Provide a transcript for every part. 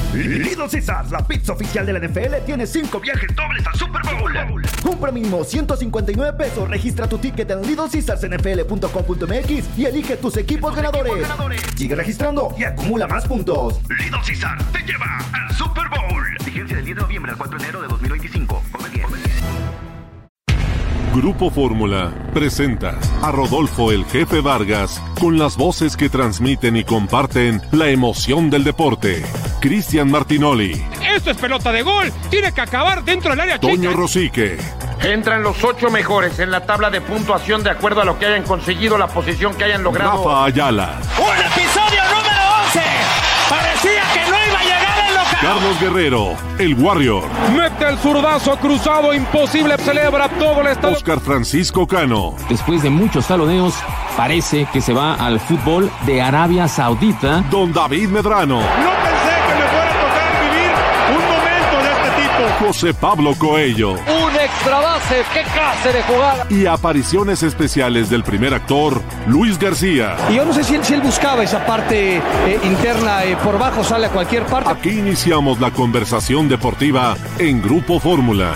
Little Caesars, la pizza oficial de la NFL, tiene 5 viajes dobles al Super Bowl. Compra mínimo $159. Registra tu ticket en LittleCaesarsNFL.com.mx y elige tus equipos ganadores. Sigue registrando y acumula más puntos. Little Caesars te lleva al Super Bowl. Vigencia del 10 de noviembre al 4 de enero de 2025. Come bien. Grupo Fórmula presenta a Rodolfo el Jefe Vargas con las voces que transmiten y comparten la emoción del deporte. Cristian Martinoli. Esto es pelota de gol. Tiene que acabar dentro del área chica. Toño Rosique. Entran los 8 mejores en la tabla de puntuación de acuerdo a lo que hayan conseguido, la posición que hayan logrado. Rafa Ayala. ¡Un episodio número 11! Parecía que no iba a llegar el local. Carlos Guerrero, el Warrior. Mete el zurdazo cruzado, imposible, celebra todo el estadio. Oscar Francisco Cano. Después de muchos taloneos, parece que se va al fútbol de Arabia Saudita. Don David Medrano. No pensé que me fuera a tocar vivir un momento de este tipo. José Pablo Coello. Un extra base, qué clase de jugada. Y apariciones especiales del primer actor, Luis García. Y yo no sé si él buscaba esa parte interna, por bajo sale a cualquier parte. Aquí iniciamos la conversación deportiva en Grupo Fórmula.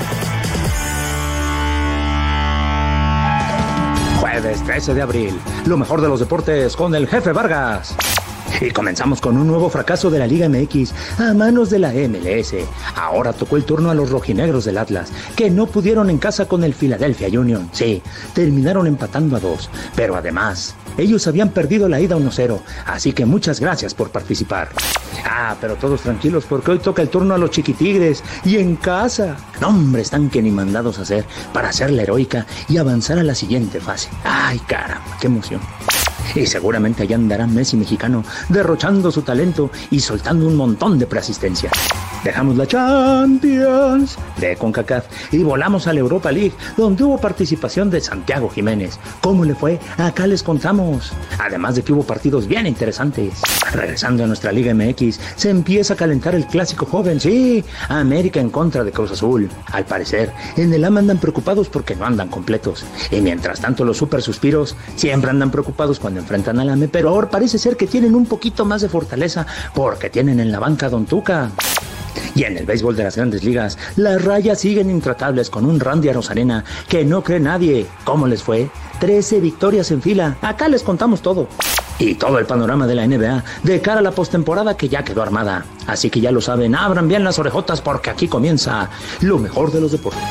Jueves 13 de abril, lo mejor de los deportes con el Jefe Vargas. Y comenzamos con un nuevo fracaso de la Liga MX a manos de la MLS. Ahora tocó el turno a los rojinegros del Atlas, que no pudieron en casa con el Philadelphia Union. Sí, terminaron empatando a 2, pero además, ellos habían perdido la ida 1-0, así que muchas gracias por participar. Pero todos tranquilos porque hoy toca el turno a los chiquitigres y en casa. No, hombre, están que ni mandados a hacer para hacer la heroica y avanzar a la siguiente fase. Ay, caramba, qué emoción. Y seguramente allá andará Messi mexicano, derrochando su talento y soltando un montón de preasistencia. Dejamos la Champions de CONCACAF y volamos a la Europa League, donde hubo participación de Santiago Jiménez. ¿Cómo le fue? Acá les contamos. Además de que hubo partidos bien interesantes. Regresando a nuestra Liga MX, se empieza a calentar el clásico joven. Sí, América en contra de Cruz Azul. Al parecer, en el AME andan preocupados porque no andan completos. Y mientras tanto, los super suspiros siempre andan preocupados cuando enfrentan al AME, pero ahora parece ser que tienen un poquito más de fortaleza porque tienen en la banca a Don Tuca. Y en el béisbol de las Grandes Ligas, las Rayas siguen intratables con un Randy Arozarena que no cree nadie. ¿Cómo les fue? 13 victorias en fila. Acá les contamos todo. Y todo el panorama de la NBA de cara a la postemporada que ya quedó armada. Así que ya lo saben, abran bien las orejotas porque aquí comienza lo mejor de los deportes.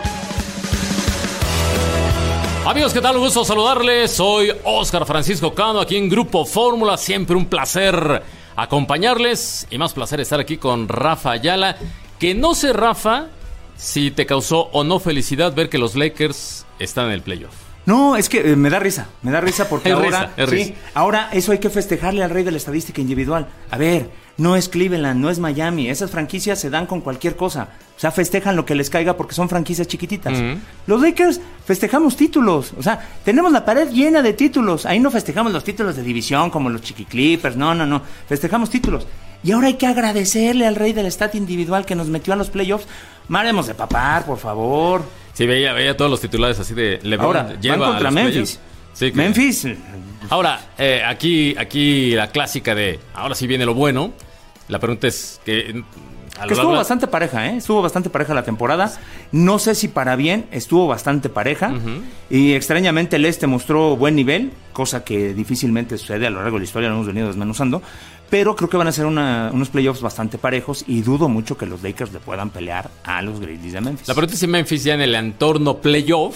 Amigos, ¿qué tal? Un gusto saludarles. Soy Oscar Francisco Cano, aquí en Grupo Fórmula. Siempre un placer acompañarles y más placer estar aquí con Rafa Ayala. Que no sé, Rafa, si te causó o no felicidad ver que los Lakers están en el playoff. No, es que me da risa porque es ahora risa. Sí, ahora eso hay que festejarle al rey de la estadística individual. A ver, no es Cleveland, no es Miami, esas franquicias se dan con cualquier cosa. O sea, festejan lo que les caiga porque son franquicias chiquititas. Los Lakers festejamos títulos, o sea, tenemos la pared llena de títulos. Ahí no festejamos los títulos de división como los Chiqui Clippers, no, festejamos títulos. Y ahora hay que agradecerle al rey del stat individual que nos metió a los playoffs. Maremos de papar, por favor. Sí, veía todos los titulares así de LeBron ahora, lleva van contra Memphis. Sí, Memphis. Ahora, aquí la clásica de ahora sí viene lo bueno. La pregunta es que estuvo bastante pareja, estuvo bastante pareja la temporada. No sé si para bien, estuvo bastante pareja. Y extrañamente el este mostró buen nivel, cosa que difícilmente sucede a lo largo de la historia, lo hemos venido desmenuzando. Pero creo que van a ser unos playoffs bastante parejos y dudo mucho que los Lakers le puedan pelear a los Grizzlies de Memphis. La pregunta es si Memphis ya en el entorno playoff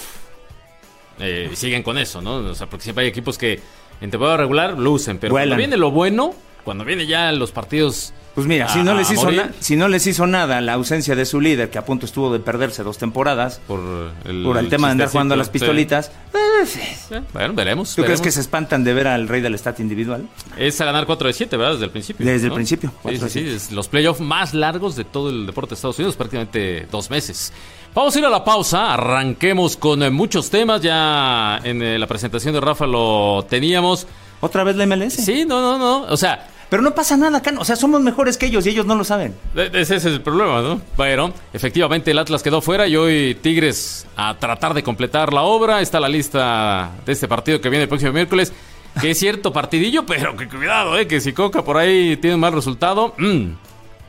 siguen con eso, ¿no? O sea, porque siempre hay equipos que en temporada regular lucen, pero cuando viene lo bueno, cuando viene ya los partidos... Pues mira, si no les hizo nada la ausencia de su líder, que a punto estuvo de perderse 2 temporadas por el tema de andar jugando a las pistolitas. Bueno, veremos. ¿Tú crees que se espantan de ver al rey del stat individual? Es a ganar 4 de 7, ¿verdad? Desde el principio. Desde el principio. Sí, es los playoffs más largos de todo el deporte de Estados Unidos, prácticamente 2 meses. Vamos a ir a la pausa, arranquemos con muchos temas. Ya en la presentación de Rafa lo teníamos. ¿Otra vez la MLS? Sí, no, o sea... Pero no pasa nada acá, o sea, somos mejores que ellos y ellos no lo saben. Ese es el problema, ¿no? Bueno, efectivamente el Atlas quedó fuera y hoy Tigres a tratar de completar la obra. Está la lista de este partido que viene el próximo miércoles, que es cierto partidillo, pero que cuidado, que si Coca por ahí tiene un mal resultado,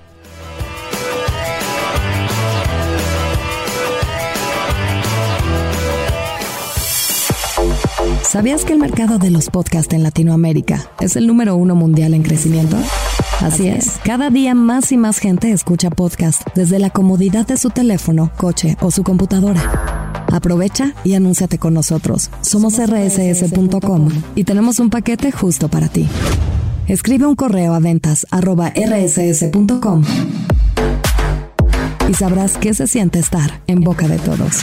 ¿Sabías que el mercado de los podcasts en Latinoamérica es el número 1 mundial en crecimiento? Así es, cada día más y más gente escucha podcast desde la comodidad de su teléfono, coche o su computadora. Aprovecha y anúnciate con nosotros. Somos rss.com y tenemos un paquete justo para ti. Escribe un correo a ventas@rss.com y sabrás qué se siente estar en boca de todos.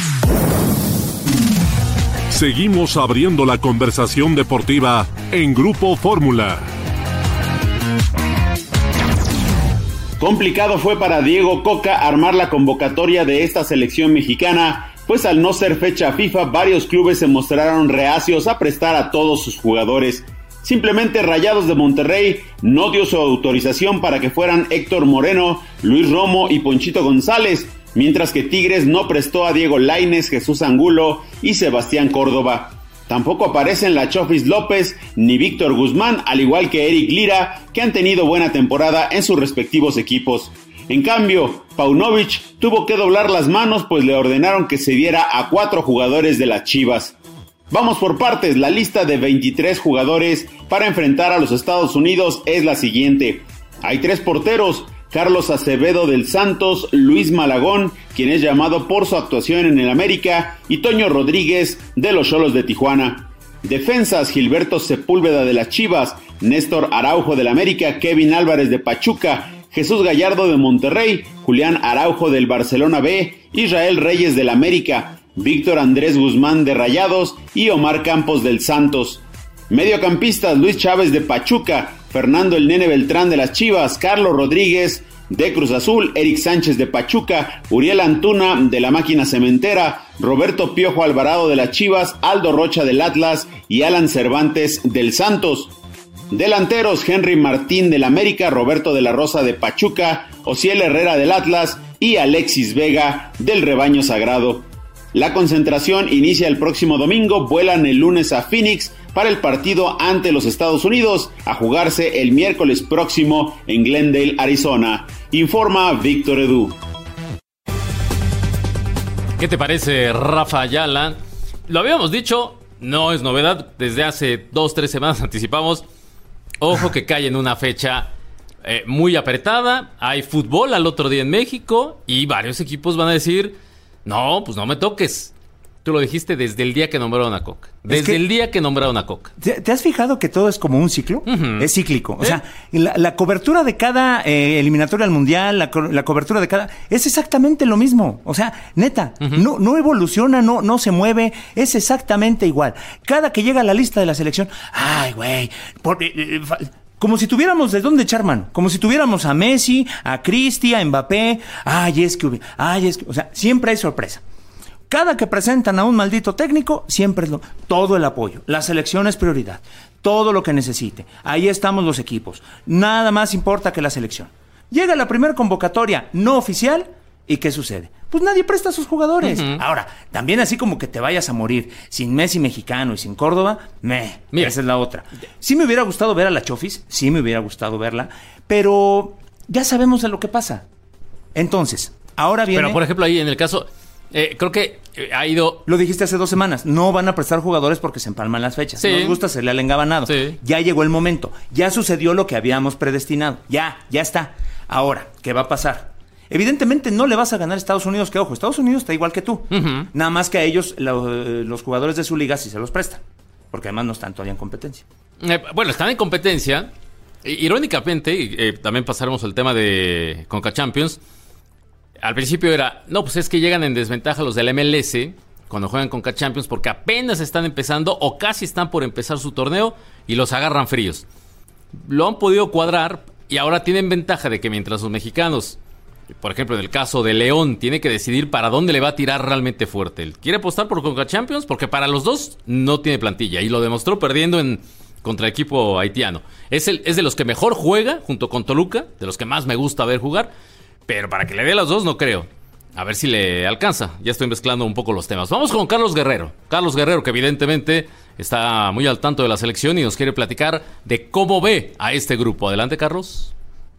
Seguimos abriendo la conversación deportiva en Grupo Fórmula. Complicado fue para Diego Coca armar la convocatoria de esta selección mexicana, pues al no ser fecha FIFA, varios clubes se mostraron reacios a prestar a todos sus jugadores. Simplemente Rayados de Monterrey no dio su autorización para que fueran Héctor Moreno, Luis Romo y Ponchito González, mientras que Tigres no prestó a Diego Lainez, Jesús Angulo y Sebastián Córdoba. Tampoco aparecen la Chofis López ni Víctor Guzmán, al igual que Eric Lira, que han tenido buena temporada en sus respectivos equipos. En cambio, Paunovic tuvo que doblar las manos, pues le ordenaron que se diera a 4 jugadores de las Chivas. Vamos por partes, la lista de 23 jugadores para enfrentar a los Estados Unidos es la siguiente. Hay 3 porteros: Carlos Acevedo del Santos, Luis Malagón, quien es llamado por su actuación en el América, y Toño Rodríguez de los Xolos de Tijuana. Defensas: Gilberto Sepúlveda de las Chivas, Néstor Araujo del América, Kevin Álvarez de Pachuca, Jesús Gallardo de Monterrey, Julián Araujo del Barcelona B, Israel Reyes del América, Víctor Andrés Guzmán de Rayados y Omar Campos del Santos. Mediocampistas: Luis Chávez de Pachuca, Fernando el Nene Beltrán de las Chivas, Carlos Rodríguez de Cruz Azul, Eric Sánchez de Pachuca, Uriel Antuna de la Máquina Cementera, Roberto Piojo Alvarado de las Chivas, Aldo Rocha del Atlas y Alan Cervantes del Santos. Delanteros: Henry Martín del América, Roberto de la Rosa de Pachuca, Ociel Herrera del Atlas y Alexis Vega del Rebaño Sagrado. La concentración inicia el próximo domingo, vuelan el lunes a Phoenix para el partido ante los Estados Unidos, a jugarse el miércoles próximo en Glendale, Arizona. Informa Víctor Edu. ¿Qué te parece, Rafa Ayala? Lo habíamos dicho, no es novedad, desde hace 2-3 semanas anticipamos. Ojo que cae en una fecha muy apretada, hay fútbol al otro día en México y varios equipos van a decir: no, pues no me toques. Tú lo dijiste desde el día que nombraron a Coca. Desde el día que nombraron a Coca. ¿Te has fijado que todo es como un ciclo? Uh-huh. Es cíclico. O sea, la cobertura de cada eliminatoria al Mundial, la cobertura de cada... es exactamente lo mismo. O sea, neta, uh-huh. no evoluciona, no se mueve. Es exactamente igual. Cada que llega a la lista de la selección... ¡Ay, güey! Como si tuviéramos de dónde echar mano. Como si tuviéramos a Messi, a Cristi, a Mbappé. O sea, siempre hay sorpresa. Cada que presentan a un maldito técnico, siempre es todo el apoyo. La selección es prioridad. Todo lo que necesite. Ahí estamos los equipos. Nada más importa que la selección. Llega la primera convocatoria no oficial, ¿y qué sucede? Pues nadie presta a sus jugadores. Uh-huh. Ahora, también así como que te vayas a morir sin Messi mexicano y sin Córdoba, Mira. Esa es la otra. Sí me hubiera gustado ver a la Chofis, sí me hubiera gustado verla, pero ya sabemos de lo que pasa. Entonces, ahora viene... Pero, por ejemplo, ahí en el caso... creo que ha ido... Lo dijiste hace 2 semanas. No van a prestar jugadores porque se empalman las fechas. Sí. Nos gusta hacerle al engabanado. Sí. Ya llegó el momento. Ya sucedió lo que habíamos predestinado. Ya está. Ahora, ¿qué va a pasar? Evidentemente no le vas a ganar a Estados Unidos, que ojo, Estados Unidos está igual que tú. Uh-huh. Nada más que a ellos, los jugadores de su liga sí se los prestan. Porque además no están todavía en competencia. Bueno, están en competencia. Irónicamente, también pasaremos el tema de Conca Champions. Al principio era, no, pues es que llegan en desventaja los del MLS cuando juegan Conca Champions porque apenas están empezando o casi están por empezar su torneo y los agarran fríos. Lo han podido cuadrar y ahora tienen ventaja de que mientras los mexicanos, por ejemplo en el caso de León, tiene que decidir para dónde le va a tirar realmente fuerte. ¿Él quiere apostar por Conca Champions? Porque para los dos no tiene plantilla y lo demostró perdiendo contra el equipo haitiano. Es de los que mejor juega junto con Toluca, de los que más me gusta ver jugar. Pero para que le dé las dos no creo. A ver si le alcanza. Ya estoy mezclando un poco los temas. Vamos con Carlos Guerrero. Carlos Guerrero, que evidentemente está muy al tanto de la selección y nos quiere platicar de cómo ve a este grupo. Adelante, Carlos.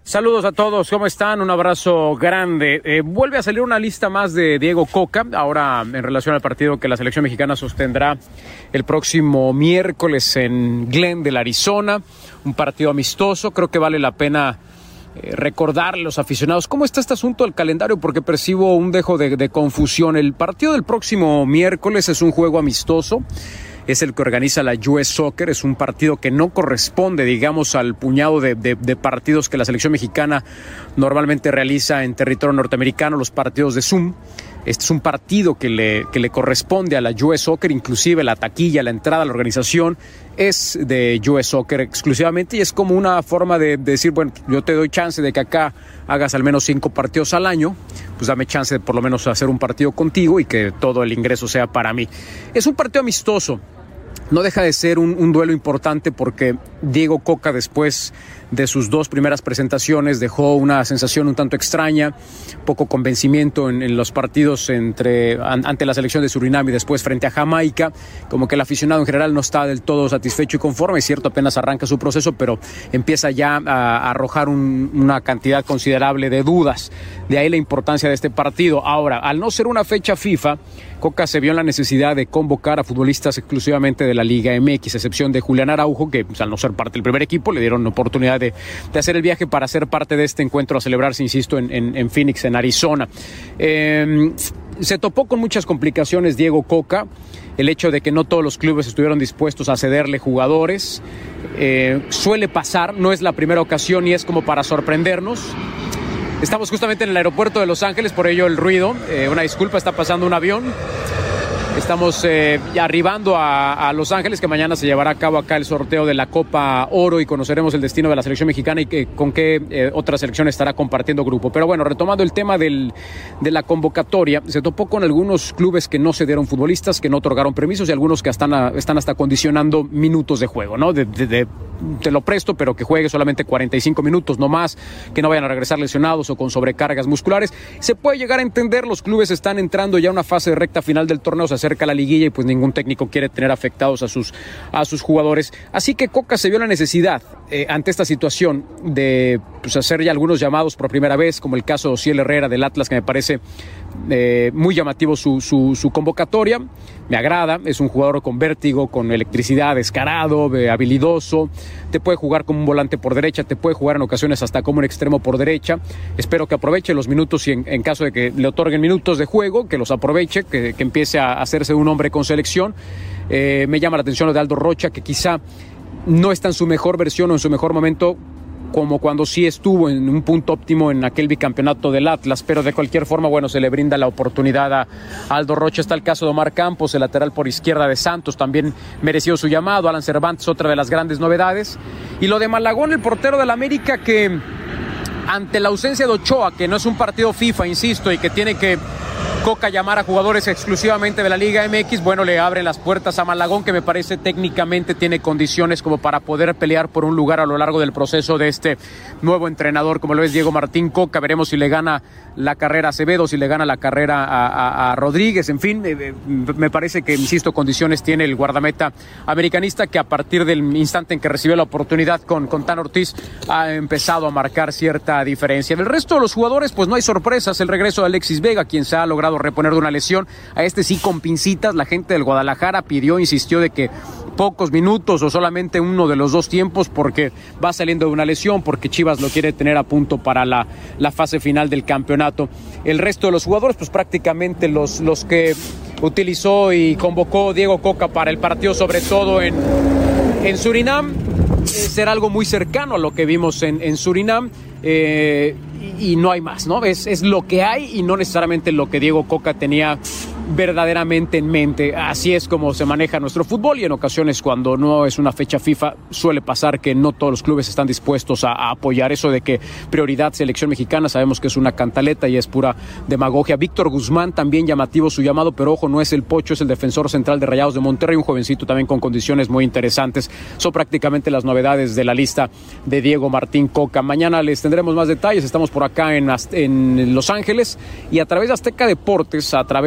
Saludos a todos, ¿cómo están? Un abrazo grande. Vuelve a salir una lista más de Diego Coca, ahora en relación al partido que la selección mexicana sostendrá el próximo miércoles en Glendale, Arizona. Un partido amistoso, creo que vale la pena recordarle a los aficionados cómo está este asunto del calendario, porque percibo un dejo de confusión. El partido del próximo miércoles es un juego amistoso. Es el que organiza la US Soccer, es un partido que no corresponde, digamos, al puñado de partidos que la selección mexicana normalmente realiza en territorio norteamericano, los partidos de Zoom. Este es un partido que le corresponde a la US Soccer, inclusive la taquilla, la entrada a la organización es de US Soccer exclusivamente, y es como una forma de decir, bueno, yo te doy chance de que acá hagas al menos 5 partidos al año, pues dame chance de por lo menos hacer un partido contigo y que todo el ingreso sea para mí. Es un partido amistoso. No deja de ser un duelo importante porque Diego Coca, después de sus 2 primeras presentaciones, dejó una sensación un tanto extraña, poco convencimiento en los partidos ante la selección de Surinam y después frente a Jamaica, como que el aficionado en general no está del todo satisfecho y conforme. Es cierto, apenas arranca su proceso, pero empieza ya a arrojar una cantidad considerable de dudas. De ahí la importancia de este partido. Ahora, al no ser una fecha FIFA, Coca se vio en la necesidad de convocar a futbolistas exclusivamente de la Liga MX, a excepción de Julián Araujo, que al no ser parte del primer equipo le dieron oportunidad de hacer el viaje para ser parte de este encuentro a celebrarse, insisto, en Phoenix, en Arizona. Se topó con muchas complicaciones Diego Coca, el hecho de que no todos los clubes estuvieron dispuestos a cederle jugadores. Suele pasar, no es la primera ocasión y es como para sorprendernos. Estamos justamente en el aeropuerto de Los Ángeles, por ello el ruido. Una disculpa, está pasando un avión. Estamos ya arribando a Los Ángeles, que mañana se llevará a cabo acá el sorteo de la Copa Oro y conoceremos el destino de la selección mexicana y con qué otra selección estará compartiendo grupo. Pero bueno, retomando el tema de la convocatoria, se topó con algunos clubes que no cedieron futbolistas, que no otorgaron permisos y algunos que están hasta condicionando minutos de juego, ¿no? Te lo presto, pero que juegue solamente 45 minutos, no más, que no vayan a regresar lesionados o con sobrecargas musculares. Se puede llegar a entender, los clubes están entrando ya a una fase de recta final del torneo, se acerca la liguilla y pues ningún técnico quiere tener afectados a sus jugadores. Así que Coca se vio la necesidad ante esta situación de hacer ya algunos llamados por primera vez, como el caso de Ociel Herrera del Atlas, que me parece muy llamativo su convocatoria. Me agrada, es un jugador con vértigo, con electricidad, descarado, habilidoso, te puede jugar como un volante por derecha, te puede jugar en ocasiones hasta como un extremo por derecha. Espero que aproveche los minutos y en caso de que le otorguen minutos de juego, que los aproveche, que empiece a hacerse un hombre con selección. Me llama la atención lo de Aldo Rocha, que quizá no está en su mejor versión o en su mejor momento, como cuando sí estuvo en un punto óptimo en aquel bicampeonato del Atlas, pero de cualquier forma, bueno, se le brinda la oportunidad a Aldo Rocha. Está el caso de Omar Campos, el lateral por izquierda de Santos, también mereció su llamado. Alan Cervantes, otra de las grandes novedades. Y lo de Malagón, el portero del América, que ante la ausencia de Ochoa, que no es un partido FIFA, insisto, y que tiene que Coca llamar a jugadores exclusivamente de la Liga MX, bueno, le abren las puertas a Malagón, que me parece técnicamente tiene condiciones como para poder pelear por un lugar a lo largo del proceso de este nuevo entrenador, como lo es Diego Martín Coca. Veremos si le gana la carrera a Acevedo, si le gana la carrera a Rodríguez, en fin, me parece que, insisto, condiciones tiene el guardameta americanista, que a partir del instante en que recibió la oportunidad con Tan Ortiz ha empezado a marcar cierta diferencia. Del resto de los jugadores, pues no hay sorpresas. El regreso de Alexis Vega, quien se ha logrado reponer de una lesión, a este sí con pincitas. La gente del Guadalajara insistió de que pocos minutos o solamente uno de los 2 tiempos, porque va saliendo de una lesión, porque Chivas lo quiere tener a punto para la fase final del campeonato. El resto de los jugadores, pues prácticamente los que utilizó y convocó Diego Coca para el partido, sobre todo en Surinam, será algo muy cercano a lo que vimos en Surinam. Y no hay más, ¿no? Es lo que hay y no necesariamente lo que Diego Coca tenía verdaderamente en mente. Así es como se maneja nuestro fútbol, y en ocasiones, cuando no es una fecha FIFA, suele pasar que no todos los clubes están dispuestos a apoyar. Eso de que prioridad selección mexicana, sabemos que es una cantaleta y es pura demagogia. Víctor Guzmán, también llamativo su llamado, pero ojo, no es el Pocho, es el defensor central de Rayados de Monterrey, un jovencito también con condiciones muy interesantes. Son prácticamente las novedades de la lista de Diego Martín Coca. Mañana les tendremos más detalles. Estamos por acá en Los Ángeles, y a través de Azteca Deportes, a través de nuestra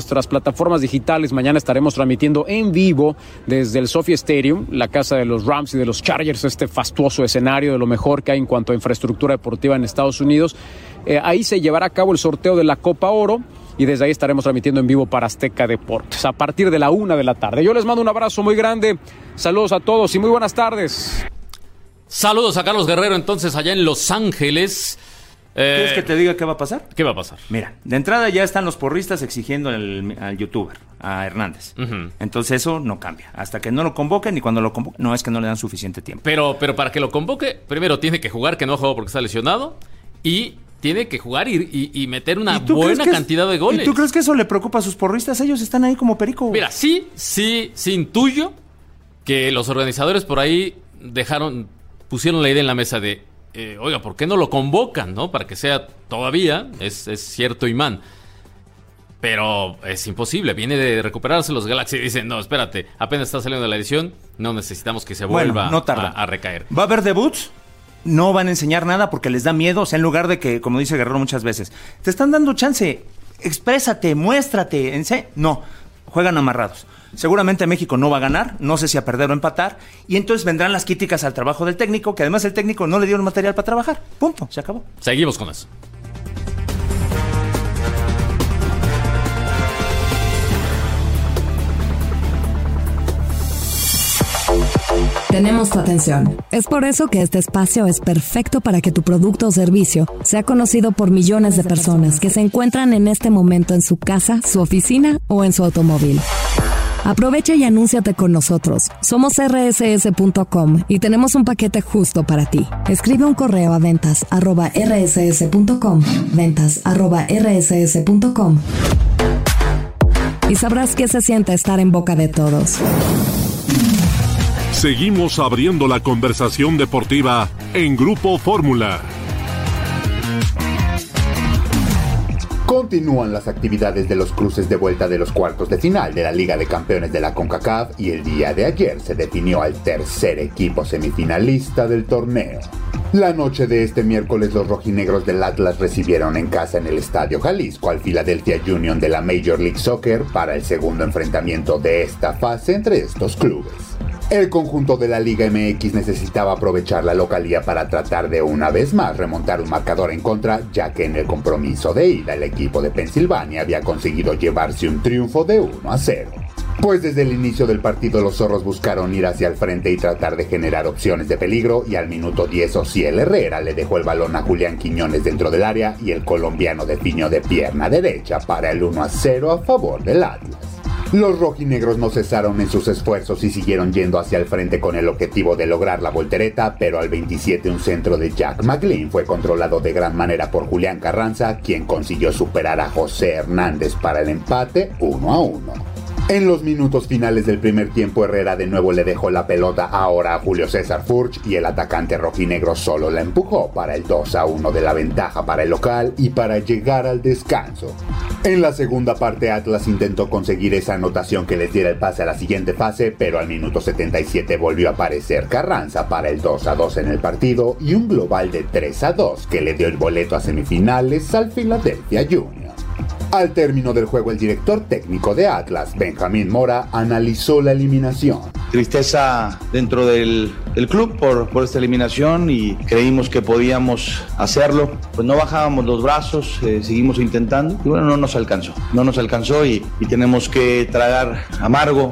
nuestras plataformas digitales. Mañana estaremos transmitiendo en vivo desde el SoFi Stadium, la casa de los Rams y de los Chargers, este fastuoso escenario de lo mejor que hay en cuanto a infraestructura deportiva en Estados Unidos. Ahí se llevará a cabo el sorteo de la Copa Oro y desde ahí estaremos transmitiendo en vivo para Azteca Deportes a partir de la 1:00 p.m. Yo les mando un abrazo muy grande, saludos a todos y muy buenas tardes. Saludos a Carlos Guerrero, entonces, allá en Los Ángeles. ¿Quieres que te diga qué va a pasar? ¿Qué va a pasar? Mira, de entrada ya están los porristas exigiendo al youtuber, a Hernández. Uh-huh. Entonces eso no cambia. Hasta que no lo convoquen, y cuando lo convoquen, no es que no le dan suficiente tiempo. Pero para que lo convoque, primero tiene que jugar, que no ha jugado porque está lesionado, y tiene que jugar y meter una buena cantidad de goles. ¿Y tú crees que eso le preocupa a sus porristas? Ellos están ahí como perico. Mira, sí intuyo que los organizadores por ahí pusieron la idea en la mesa de oiga, ¿por qué no lo convocan, no? Para que sea todavía, es cierto imán. Pero es imposible, viene de recuperarse los Galaxy y dicen, no, espérate, apenas está saliendo de la edición, no necesitamos que se vuelva a recaer. ¿Va a haber debuts? No van a enseñar nada porque les da miedo, o sea, en lugar de que, como dice Guerrero muchas veces, te están dando chance, exprésate, muéstrate, no, juegan amarrados. Seguramente México no va a ganar, no sé si a perder o empatar, y entonces vendrán las críticas al trabajo del técnico, que además el técnico no le dio el material para trabajar. Punto, se acabó. Seguimos con eso. Tenemos tu atención. Es por eso que este espacio es perfecto para que tu producto o servicio sea conocido por millones de personas que se encuentran en este momento en su casa, su oficina o en su automóvil. Aprovecha y anúnciate con nosotros. Somos rss.com y tenemos un paquete justo para ti. Escribe un correo a ventas@rss.com, ventas@rss.com, y sabrás qué se siente estar en boca de todos. Seguimos abriendo la conversación deportiva en Grupo Fórmula. Continúan las actividades de los cruces de vuelta de los cuartos de final de la Liga de Campeones de la CONCACAF y el día de ayer se definió al tercer equipo semifinalista del torneo. La noche de este miércoles los rojinegros del Atlas recibieron en casa en el Estadio Jalisco al Philadelphia Union de la Major League Soccer para el segundo enfrentamiento de esta fase entre estos clubes. El conjunto de la Liga MX necesitaba aprovechar la localía para tratar de una vez más remontar un marcador en contra, ya que en el compromiso de ida el equipo de Pensilvania había conseguido llevarse un triunfo de 1-0. Pues desde el inicio del partido los zorros buscaron ir hacia el frente y tratar de generar opciones de peligro, y al minuto 10 Ociel Herrera le dejó el balón a Julián Quiñones dentro del área y el colombiano definió de pierna derecha para el 1-0 a favor del Atlas. Los rojinegros no cesaron en sus esfuerzos y siguieron yendo hacia el frente con el objetivo de lograr la voltereta, pero al 27 un centro de Jack McLean fue controlado de gran manera por Julián Carranza, quien consiguió superar a José Hernández para el empate 1-1. En los minutos finales del primer tiempo, Herrera de nuevo le dejó la pelota ahora a Julio César Furch y el atacante rojinegro solo la empujó para el 2-1 de la ventaja para el local y para llegar al descanso. En la segunda parte Atlas intentó conseguir esa anotación que les diera el pase a la siguiente fase, pero al minuto 77 volvió a aparecer Carranza para el 2-2 en el partido y un global de 3-2 que le dio el boleto a semifinales al Philadelphia Union. Al término del juego, el director técnico de Atlas, Benjamín Mora, analizó la eliminación. Tristeza dentro del club por esta eliminación, y creímos que podíamos hacerlo. Pues no bajábamos los brazos, seguimos intentando y bueno, no nos alcanzó y tenemos que tragar amargo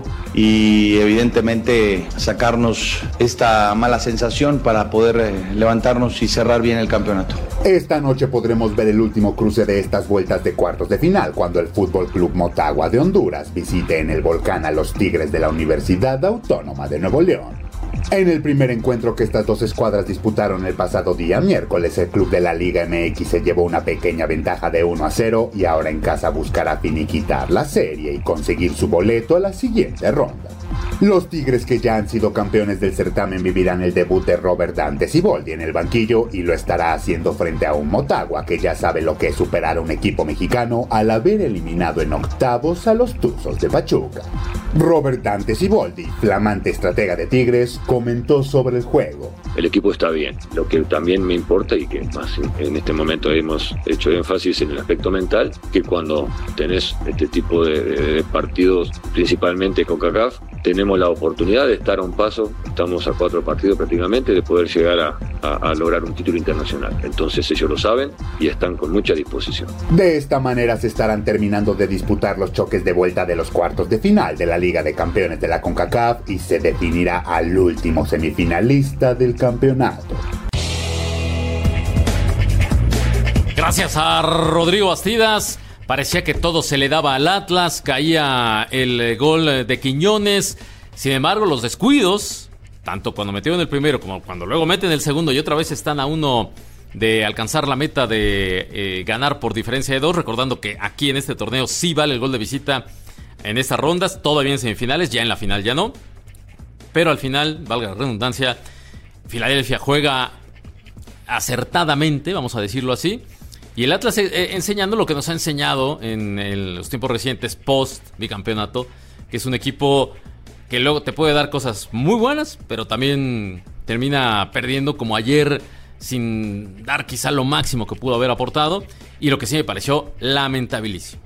y evidentemente sacarnos esta mala sensación para poder levantarnos y cerrar bien el campeonato. Esta noche podremos ver el último cruce de estas vueltas de cuartos de final cuando el Fútbol Club Motagua de Honduras visite en el Volcán a los Tigres de la Universidad Autónoma de Nuevo León. En el primer encuentro que estas dos escuadras disputaron el pasado día miércoles, el club de la Liga MX se llevó una pequeña ventaja de 1-0 y ahora en casa buscará finiquitar la serie y conseguir su boleto a la siguiente ronda. Los Tigres, que ya han sido campeones del certamen, vivirán el debut de Robert Dante Siboldi en el banquillo y lo estará haciendo frente a un Motagua que ya sabe lo que es superar a un equipo mexicano al haber eliminado en octavos a los Tuzos de Pachuca. Robert Dante Siboldi, flamante estratega de Tigres, comentó sobre el juego. El equipo está bien. Lo que también me importa y que más en este momento hemos hecho énfasis en el aspecto mental, que cuando tenés este tipo de partidos, principalmente CONCACAF, tenemos la oportunidad de estar a un paso, estamos a 4 partidos prácticamente, de poder llegar a lograr un título internacional. Entonces ellos lo saben y están con mucha disposición. De esta manera se estarán terminando de disputar los choques de vuelta de los cuartos de final de la Liga de Campeones de la CONCACAF y se definirá al último semifinalista del campeonato. Gracias a Rodrigo Bastidas. Parecía que todo se le daba al Atlas, caía el gol de Quiñones. Sin embargo, los descuidos, tanto cuando metieron el primero como cuando luego meten el segundo y otra vez están a uno de alcanzar la meta de ganar por diferencia de 2, recordando que aquí en este torneo sí vale el gol de visita en estas rondas, todavía en semifinales, ya en la final ya no. Pero al final, valga la redundancia, Filadelfia juega acertadamente, vamos a decirlo así. Y el Atlas enseñando lo que nos ha enseñado en los tiempos recientes post bicampeonato, que es un equipo que luego te puede dar cosas muy buenas, pero también termina perdiendo como ayer sin dar quizá lo máximo que pudo haber aportado. Y lo que sí me pareció lamentabilísimo.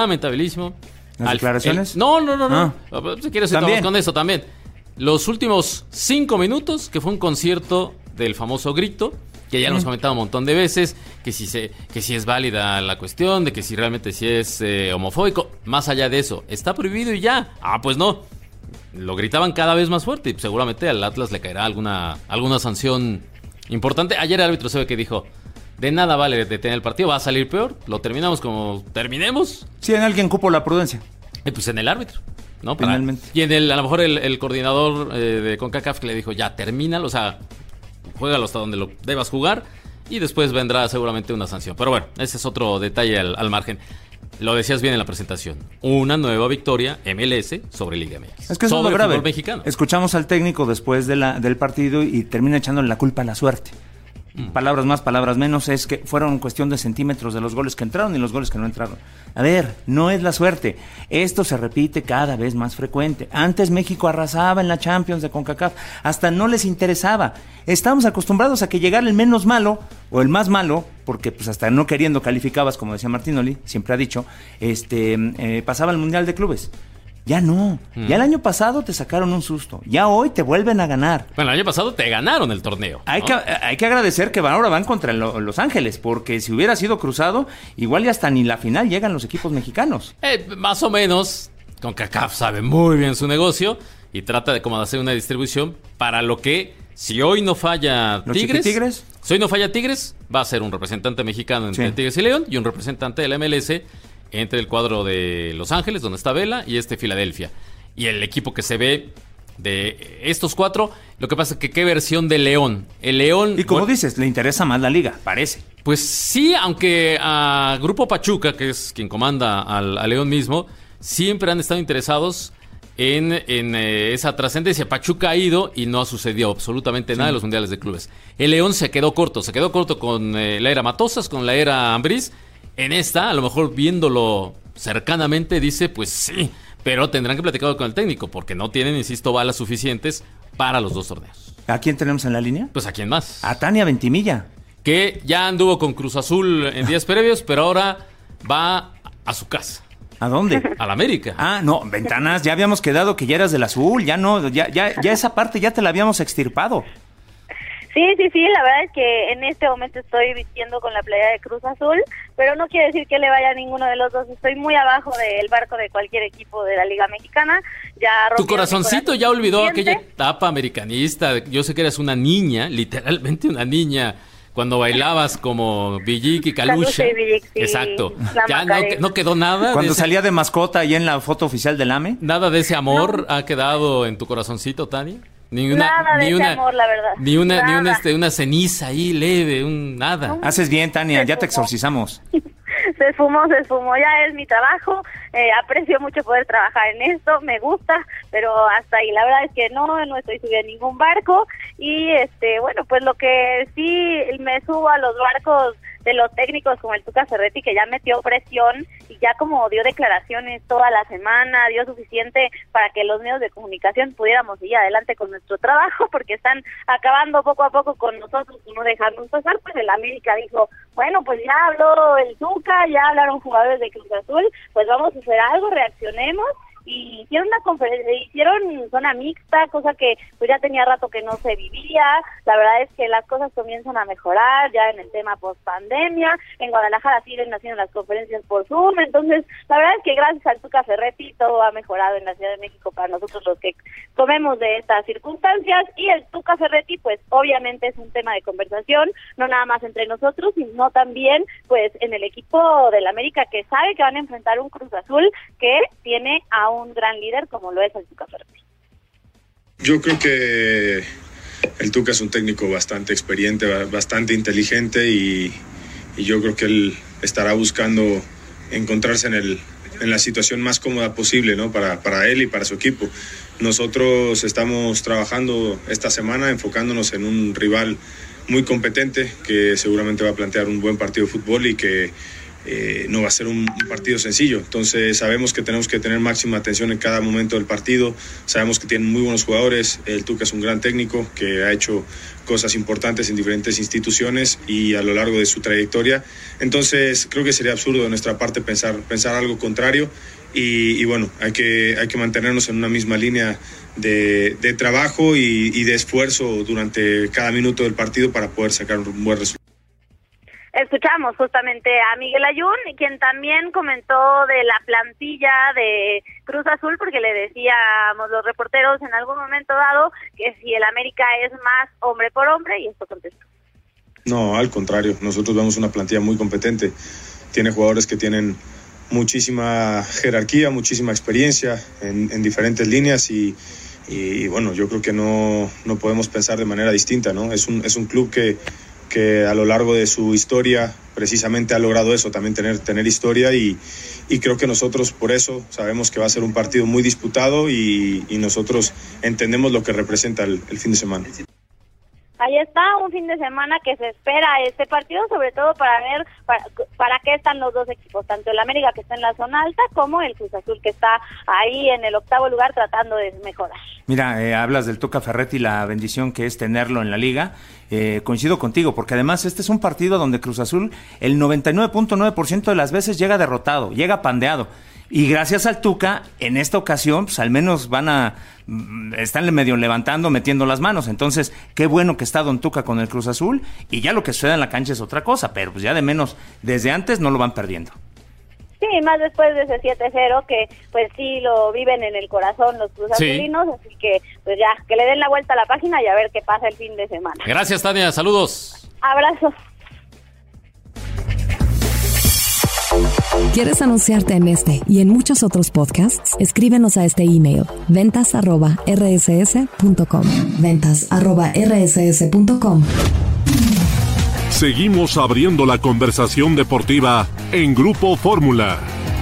¿Las declaraciones? No. Si quieres estamos con eso también. Los últimos 5 minutos, que fue un concierto del famoso grito, que ya lo hemos comentado un montón de veces, que si es válida la cuestión, de que si realmente si es homofóbico. Más allá de eso, ¿está prohibido y ya? Pues no. Lo gritaban cada vez más fuerte y seguramente al Atlas le caerá alguna sanción importante. Ayer el árbitro se ve que dijo, de nada vale detener el partido, va a salir peor, lo terminamos como terminemos. Sí, en alguien cupo la prudencia. Pues en el árbitro, ¿no? Finalmente. Y a lo mejor el coordinador de CONCACAF que le dijo, ya, termínalo, o sea, juégalo hasta donde lo debas jugar y después vendrá seguramente una sanción. Pero bueno, ese es otro detalle al margen. Lo decías bien en la presentación. Una nueva victoria MLS sobre Liga MX. Es que eso sobre es lo grave. El fútbol mexicano. Escuchamos al técnico después del partido y termina echándole la culpa a la suerte. Palabras más, palabras menos, es que fueron cuestión de centímetros de los goles que entraron y los goles que no entraron. A ver, no es la suerte. Esto se repite cada vez más frecuente. Antes México arrasaba en la Champions de CONCACAF. Hasta no les interesaba. Estamos acostumbrados a que llegara el menos malo o el más malo, porque pues hasta no queriendo calificabas, como decía Martinoli, siempre ha dicho, pasaba al Mundial de Clubes. Ya no. Ya el año pasado te sacaron un susto. Ya hoy te vuelven a ganar. Bueno, el año pasado te ganaron el torneo, ¿no? Hay que agradecer que ahora van contra Los Ángeles, porque si hubiera sido cruzado, igual ya hasta ni la final llegan los equipos mexicanos. Más o menos, CONCACAF sabe muy bien su negocio y trata de como hacer una distribución para lo que, si hoy no falla Tigres, si hoy no falla Tigres, va a ser un representante mexicano entre Tigres y León y un representante de la MLS entre el cuadro de Los Ángeles, donde está Vela, y Filadelfia. Y el equipo que se ve de estos 4, lo que pasa es que qué versión de León. El León... Y como dices, le interesa más la liga, parece. Pues sí, aunque a Grupo Pachuca, que es quien comanda al León mismo, siempre han estado interesados en esa trascendencia. Pachuca ha ido y no ha sucedido absolutamente nada en los mundiales de clubes. El León se quedó corto con la era Matosas, con la era Ambriz. En esta, a lo mejor viéndolo cercanamente, dice, pues sí, pero tendrán que platicar con el técnico, porque no tienen, insisto, balas suficientes para los 2 torneos. ¿A quién tenemos en la línea? Pues ¿a quién más? A Tania Ventimilla. Que ya anduvo con Cruz Azul en días previos, pero ahora va a su casa. ¿A dónde? A la América. No, Ventanas, ya habíamos quedado que ya eras del azul, ya no, ya esa parte ya te la habíamos extirpado. Sí, la verdad es que en este momento estoy vistiendo con la playera de Cruz Azul, pero no quiere decir que le vaya a ninguno de los dos. Estoy muy abajo del barco de cualquier equipo de la Liga Mexicana. Tu corazoncito ya olvidó aquella etapa americanista. Yo sé que eras una niña, literalmente una niña, cuando bailabas como Villic y Calucha. Exacto. Ya no quedó nada. Cuando salía de mascota ahí en la foto oficial del AME. ¿Nada de ese amor ha quedado en tu corazoncito, Tania? Nada de ese amor, la verdad. Ni una ceniza ahí leve, nada. Haces bien, Tania, ya te exorcizamos. se esfumó, ya es mi trabajo, aprecio mucho poder trabajar en esto, me gusta, pero hasta ahí, la verdad es que no estoy subida en ningún barco, y bueno, pues lo que sí me subo a los barcos de los técnicos como el Tuca Ferretti, que ya metió presión y ya como dio declaraciones toda la semana, dio suficiente para que los medios de comunicación pudiéramos ir adelante con nuestro trabajo, porque están acabando poco a poco con nosotros y no dejarnos pasar. Pues el América dijo, bueno, pues ya habló el Tuca, ya hablaron jugadores de Cruz Azul, pues vamos a hacer algo, reaccionemos. Y hicieron una conferencia, hicieron zona mixta, cosa que pues ya tenía rato que no se vivía. La verdad es que las cosas comienzan a mejorar ya en el tema post-pandemia. En Guadalajara siguen haciendo las conferencias por Zoom. Entonces, la verdad es que gracias al Tuca Ferretti todo ha mejorado en la Ciudad de México para nosotros los que comemos de estas circunstancias. Y el Tuca Ferretti, pues obviamente es un tema de conversación, no nada más entre nosotros, sino también pues en el equipo del América, que sabe que van a enfrentar un Cruz Azul que tiene a un gran líder como lo es el Tuca Ferretti. Yo creo que el Tuca es un técnico bastante experiente, bastante inteligente, y yo creo que él estará buscando encontrarse en la situación más cómoda posible, ¿no? Para él y para su equipo. Nosotros estamos trabajando esta semana enfocándonos en un rival muy competente que seguramente va a plantear un buen partido de fútbol y que no va a ser un partido sencillo. Entonces sabemos que tenemos que tener máxima atención en cada momento del partido, sabemos que tienen muy buenos jugadores, el Tuca es un gran técnico que ha hecho cosas importantes en diferentes instituciones y a lo largo de su trayectoria. Entonces creo que sería absurdo de nuestra parte pensar algo contrario, y bueno, hay que mantenernos en una misma línea de trabajo y de esfuerzo durante cada minuto del partido para poder sacar un buen resultado. Escuchamos justamente a Miguel Ayun, quien también comentó de la plantilla de Cruz Azul, porque le decíamos los reporteros en algún momento dado que si el América es más hombre por hombre, y esto contestó. No, al contrario, nosotros vemos una plantilla muy competente, tiene jugadores que tienen muchísima jerarquía, muchísima experiencia en diferentes líneas, y bueno, yo creo que no podemos pensar de manera distinta, ¿no? Es un club que a lo largo de su historia precisamente ha logrado eso, también tener historia, y creo que nosotros por eso sabemos que va a ser un partido muy disputado, y nosotros entendemos lo que representa el fin de semana. Ahí está, un fin de semana que se espera este partido, sobre todo para ver para qué están los dos equipos, tanto el América, que está en la zona alta, como el Cruz Azul, que está ahí en el 8º lugar tratando de mejorar. Mira, hablas del Tuca Ferretti, la bendición que es tenerlo en la liga. Coincido contigo, porque además este es un partido donde Cruz Azul el 99.9% de las veces llega derrotado, llega pandeado. Y gracias al Tuca, en esta ocasión, pues al menos están medio levantando, metiendo las manos. Entonces, qué bueno que está Don Tuca con el Cruz Azul, y ya lo que sucede en la cancha es otra cosa, pero pues ya de menos, desde antes no lo van perdiendo. Sí, más después de ese 7-0, que pues sí lo viven en el corazón los cruzazulinos, sí. Así que pues ya, que le den la vuelta a la página y a ver qué pasa el fin de semana. Gracias, Tania, saludos. Abrazos. ¿Quieres anunciarte en este y en muchos otros podcasts? Escríbenos a este email, ventas@rss.com. ventas@rss.com. Seguimos abriendo la conversación deportiva en Grupo Fórmula.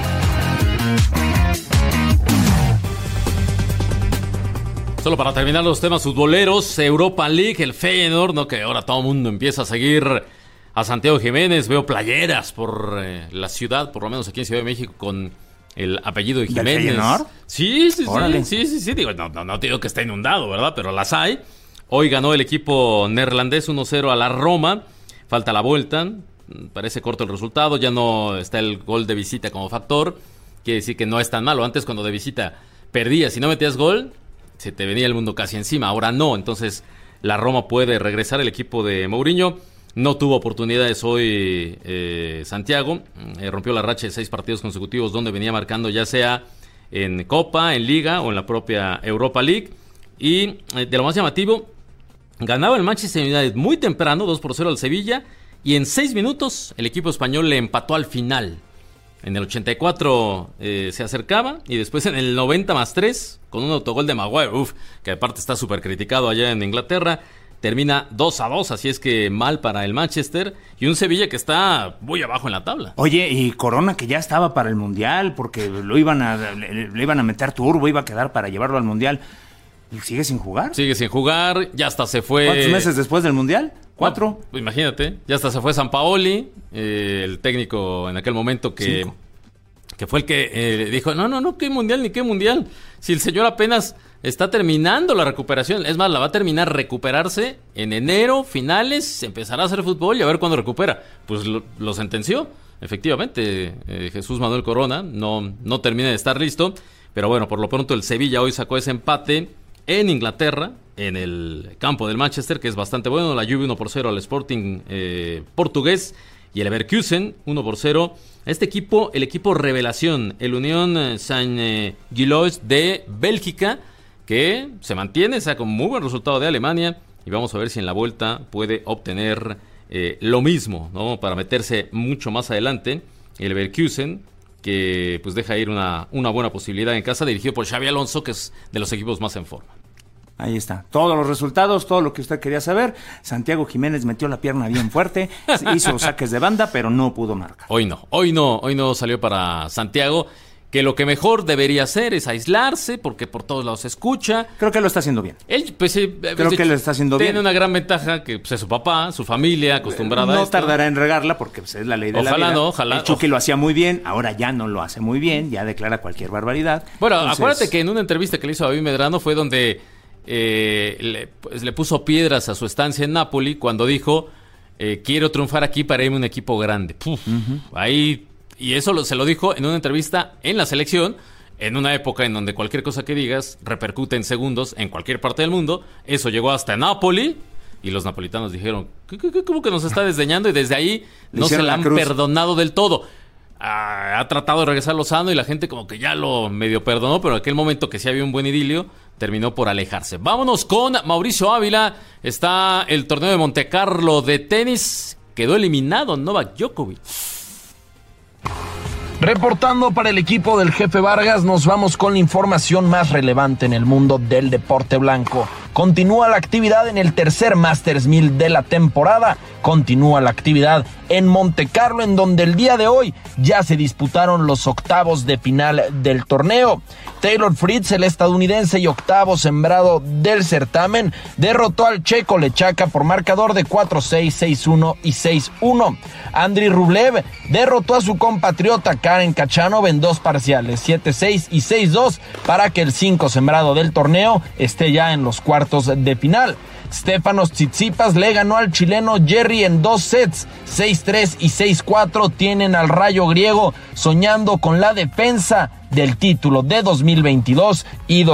Solo para terminar los temas futboleros, Europa League, el Feyenoord, ¿no? Que ahora todo el mundo empieza a seguir a Santiago Jiménez. Veo playeras por la ciudad, por lo menos aquí en Ciudad de México, con el apellido de Jiménez. ¿Del Feyenoord? Sí. Digo, no te digo que está inundado, ¿verdad? Pero las hay. Hoy ganó el equipo neerlandés 1-0 a la Roma. Falta la vuelta. Parece corto el resultado. Ya no está el gol de visita como factor. Quiere decir que no es tan malo. Antes, cuando de visita perdías y no metías gol, se te venía el mundo casi encima. Ahora no. Entonces la Roma puede regresar. El equipo de Mourinho no tuvo oportunidades hoy. Santiago rompió la racha de 6 partidos consecutivos donde venía marcando, ya sea en Copa, en Liga o en la propia Europa League. Y de lo más llamativo, ganaba el Manchester United muy temprano, 2-0 al Sevilla, y en 6 minutos el equipo español le empató al final. En el 84 se acercaba, y después en el 90+3, con un autogol de Maguire, que aparte está súper criticado allá en Inglaterra, termina 2-2, así es que mal para el Manchester, y un Sevilla que está muy abajo en la tabla. Oye, y Corona, que ya estaba para el Mundial, porque le iban a meter turbo, iba a quedar para llevarlo al Mundial. ¿Sigue sin jugar? Sigue sin jugar, ya hasta se fue... ¿Cuántos meses después del Mundial? 4. Pues imagínate, ya hasta se fue Sampaoli, el técnico en aquel momento que fue el que dijo, no, ¿qué Mundial ni qué Mundial? Si el señor apenas está terminando la recuperación, es más, la va a terminar recuperarse en enero, finales, empezará a hacer fútbol y a ver cuándo recupera. Pues lo sentenció, efectivamente, Jesús Manuel Corona, no termina de estar listo, pero bueno, por lo pronto el Sevilla hoy sacó ese empate en Inglaterra, en el campo del Manchester, que es bastante bueno. La Juve 1-0 al Sporting portugués, y el Leverkusen 1-0. Este equipo, el equipo revelación, el Unión Saint-Gilloise de Bélgica, que se mantiene, saca un muy buen resultado de Alemania, y vamos a ver si en la vuelta puede obtener lo mismo, ¿no? Para meterse mucho más adelante. El Leverkusen, que pues deja ir una buena posibilidad en casa, dirigido por Xabi Alonso, que es de los equipos más en forma. Ahí está, todos los resultados, todo lo que usted quería saber. Santiago Jiménez metió la pierna bien fuerte, hizo saques de banda, pero no pudo marcar. Hoy no salió para Santiago, que lo que mejor debería hacer es aislarse, porque por todos lados se escucha. Creo que lo está haciendo bien. Él, pues, creo que lo está haciendo bien. Tiene una gran ventaja, que pues, es su papá, su familia, acostumbrada a esto. No tardará en regarla, porque pues, es la ley de la vida. Ojalá. El Chucky lo hacía muy bien, ahora ya no lo hace muy bien, ya declara cualquier barbaridad. Bueno, entonces... acuérdate que en una entrevista que le hizo a David Medrano fue donde le puso piedras a su estancia en Napoli cuando dijo, quiero triunfar aquí para irme a un equipo grande. Ahí... Y eso se lo dijo en una entrevista en la selección, en una época en donde cualquier cosa que digas repercute en segundos en cualquier parte del mundo. Eso llegó hasta Napoli y los napolitanos dijeron, ¿cómo que nos está desdeñando? Y desde ahí no se la han perdonado del todo. Ha tratado de regresar Lozano y la gente como que ya lo medio perdonó, pero en aquel momento que sí había un buen idilio, terminó por alejarse. Vámonos con Mauricio Ávila. Está el torneo de Montecarlo de tenis. Quedó eliminado Novak Djokovic. Reportando para el equipo del Jefe Vargas, nos vamos con la información más relevante en el mundo del deporte blanco. Continúa la actividad en el tercer Masters 1000 de la temporada. Continúa la actividad en Montecarlo, en donde el día de hoy ya se disputaron los octavos de final del torneo. Taylor Fritz, el estadounidense y octavo sembrado del certamen, derrotó al checo Lechaka por marcador de 4-6, 6-1 y 6-1. Andriy Rublev derrotó a su compatriota Karen Khachanov en dos parciales, 7-6 y 6-2, para que el 5 sembrado del torneo esté ya en los cuartos de final. Stefanos Tsitsipas le ganó al chileno Jerry en 2 sets, 6-3 y 6-4. Tienen al rayo griego soñando con la defensa del título de 2022 y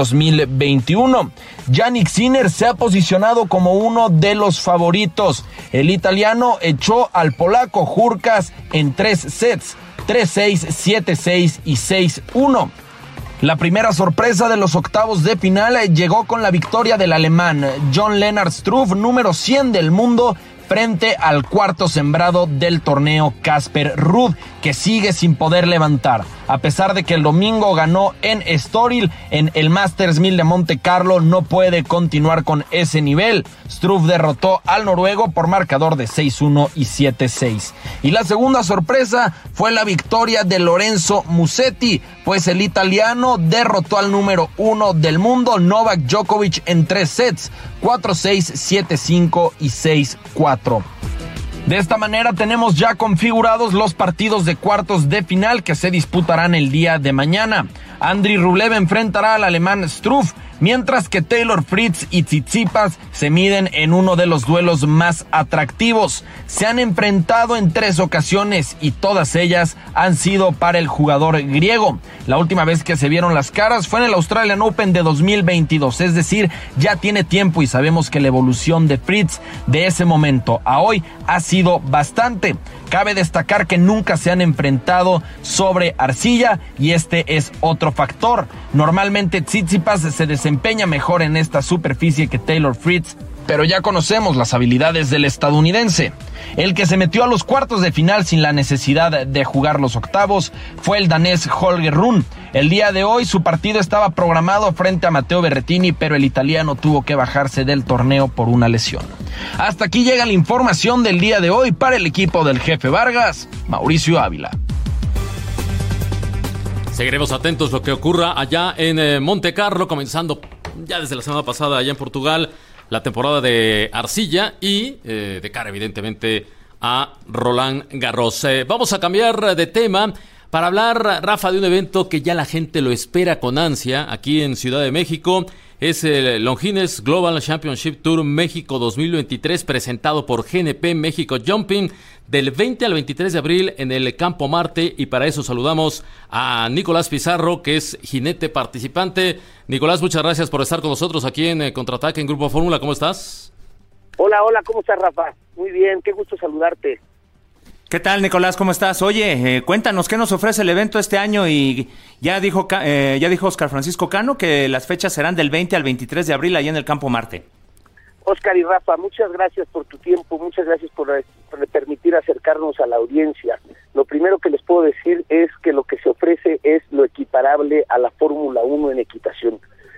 2021. Jannik Sinner se ha posicionado como uno de los favoritos. El italiano echó al polaco Hurkacz en 3 sets, 3-6, 7-6 y 6-1. La primera sorpresa de los octavos de final llegó con la victoria del alemán Jan-Lennard Struff, número 100 del mundo, frente al cuarto sembrado del torneo Casper Ruud, que sigue sin poder levantar. A pesar de que el domingo ganó en Estoril, en el Masters 1000 de Montecarlo no puede continuar con ese nivel. Struff derrotó al noruego por marcador de 6-1 y 7-6. Y la segunda sorpresa fue la victoria de Lorenzo Musetti, pues el italiano derrotó al número 1 del mundo, Novak Djokovic, en 3 sets, 4-6, 7-5 y 6-4. De esta manera tenemos ya configurados los partidos de cuartos de final que se disputarán el día de mañana. Andriy Rublev enfrentará al alemán Struff, mientras que Taylor Fritz y Tsitsipas se miden en uno de los duelos más atractivos. Se han enfrentado en 3 ocasiones y todas ellas han sido para el jugador griego. La última vez que se vieron las caras fue en el Australian Open de 2022, es decir, ya tiene tiempo y sabemos que la evolución de Fritz de ese momento a hoy ha sido bastante. Cabe destacar que nunca se han enfrentado sobre arcilla y este es otro factor. Normalmente Tsitsipas se desempeña mejor en esta superficie que Taylor Fritz, pero ya conocemos las habilidades del estadounidense. El que se metió a los cuartos de final sin la necesidad de jugar los octavos fue el danés Holger Rune. El día de hoy su partido estaba programado frente a Matteo Berrettini, pero el italiano tuvo que bajarse del torneo por una lesión. Hasta aquí llega la información del día de hoy para el equipo del Jefe Vargas, Mauricio Ávila. Seguiremos atentos lo que ocurra allá en Monte Carlo, comenzando ya desde la semana pasada allá en Portugal la temporada de arcilla y de cara evidentemente a Roland Garros. Vamos a cambiar de tema para hablar, Rafa, de un evento que ya la gente lo espera con ansia aquí en Ciudad de México. Es el Longines Global Championship Tour México 2023 presentado por GNP México Jumping del 20 al 23 de abril en el Campo Marte, y para eso saludamos a Nicolás Pizarro, que es jinete participante. Nicolás, muchas gracias por estar con nosotros aquí en Contraataque en Grupo Fórmula. ¿Cómo estás? Hola, ¿cómo estás, Rafa? Muy bien, qué gusto saludarte. ¿Qué tal, Nicolás? ¿Cómo estás? Oye, cuéntanos, ¿qué nos ofrece el evento este año? Y ya dijo Óscar Francisco Cano que las fechas serán del 20 al 23 de abril allá en el Campo Marte. Óscar y Rafa, muchas gracias por tu tiempo, muchas gracias por permitir acercarnos a la audiencia. Lo primero que les puedo decir es que lo que se ofrece es lo equiparable a la Fórmula 1 en equitación.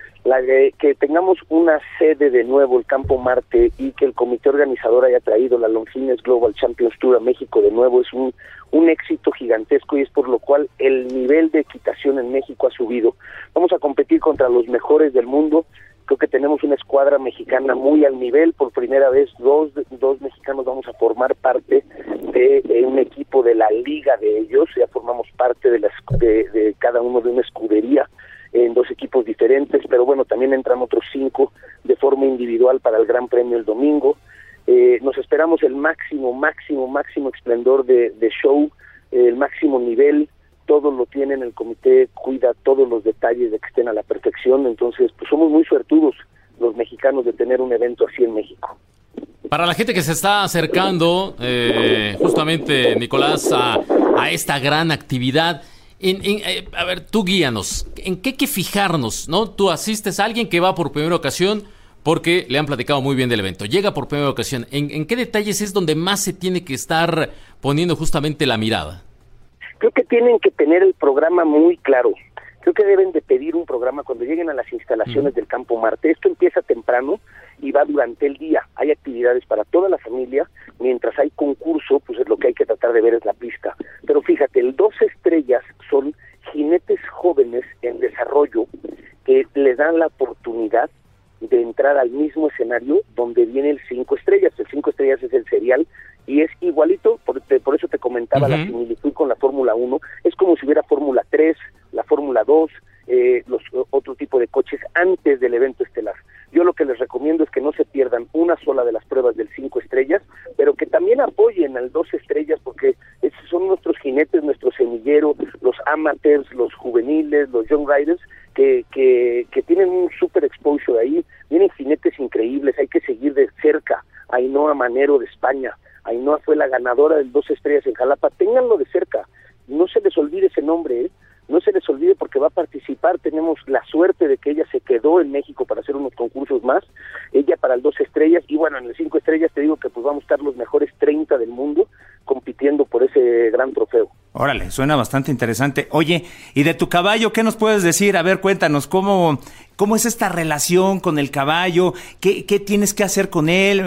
Que tengamos una sede de nuevo, el Campo Marte, y que el comité organizador haya traído la Longines Global Champions Tour a México de nuevo es un éxito gigantesco, y es por lo cual el nivel de equitación en México ha subido. Vamos a competir contra los mejores del mundo. Creo que tenemos una escuadra mexicana muy al nivel. Por primera vez dos mexicanos vamos a formar parte de un equipo de la liga de ellos. Ya formamos parte de cada uno de una escudería en 2 equipos diferentes, pero bueno, también entran otros 5 de forma individual para el Gran Premio el domingo. Nos esperamos el máximo esplendor de show, el máximo nivel. Todo lo tienen, el comité cuida todos los detalles de que estén a la perfección. Entonces, pues somos muy suertudos los mexicanos de tener un evento así en México. Para la gente que se está acercando, justamente, Nicolás, a esta gran actividad, a ver, tú guíanos, ¿en qué hay que fijarnos, no? Tú asistes a alguien que va por primera ocasión porque le han platicado muy bien del evento, llega por primera ocasión. ¿En qué detalles es donde más se tiene que estar poniendo justamente la mirada? Creo que tienen que tener el programa muy claro. Creo que deben de pedir un programa cuando lleguen a las instalaciones del Campo Marte. Esto empieza temprano y va durante el día. Hay actividades para toda la familia. Mientras hay concurso, pues lo que hay que tratar de ver es la pista. Pero fíjate, el 2 estrellas son jinetes jóvenes en desarrollo que les dan la oportunidad de entrar al mismo escenario donde viene el 5 estrellas. El 5 estrellas es el serial y es igualito, por eso te comentaba la similitud con la Fórmula 1. Es como si hubiera Fórmula 3, la Fórmula 2, los otro tipo de coches antes del evento estelar. Yo lo que les recomiendo es que no se pierdan una sola de las pruebas del 5 estrellas, pero que también apoyen al 2 estrellas, porque esos son nuestros jinetes, nuestro semillero, los amateurs, los juveniles, los young riders, que tienen un super exposure ahí. Vienen jinetes increíbles, hay que seguir de cerca a Ainhoa Manero de España. Ainhoa fue la ganadora del 2 estrellas en Jalapa. Ténganlo de cerca, no se les olvide ese nombre, no se les olvide, porque va a participar. Tenemos la suerte de que ella se quedó en México para hacer unos concursos más, ella para el 2 estrellas, y bueno, en el 5 estrellas te digo que pues vamos a estar los mejores 30 del mundo compitiendo por ese gran trofeo. Órale, suena bastante interesante. Oye, y de tu caballo, ¿qué nos puedes decir? A ver, cuéntanos, ¿cómo es esta relación con el caballo? ¿Qué tienes que hacer con él?